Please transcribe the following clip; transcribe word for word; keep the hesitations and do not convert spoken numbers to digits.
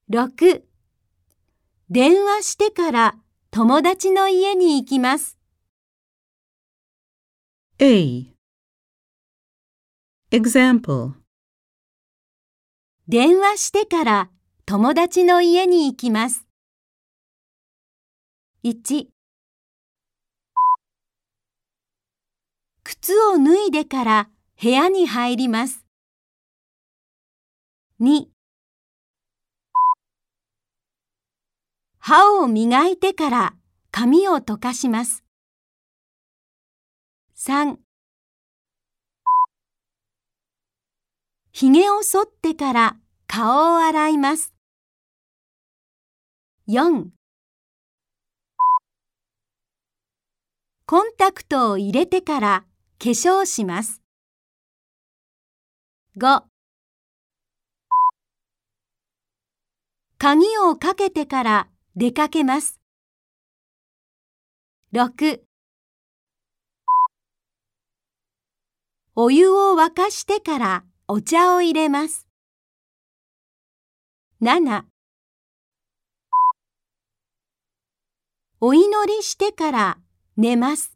ろく、電話してから友達の家に行きます。 A. Example. 電話してから友達の家に行きます。いち、靴を脱いでから部屋に入ります。に、歯を磨いてから髪を溶かします。さん、ひげを剃ってから顔を洗います。よん、コンタクトを入れてから化粧します。ご、鍵をかけてから出かけます。ろく、お湯を沸かしてからお茶を入れます。なな、お祈りしてから寝ます。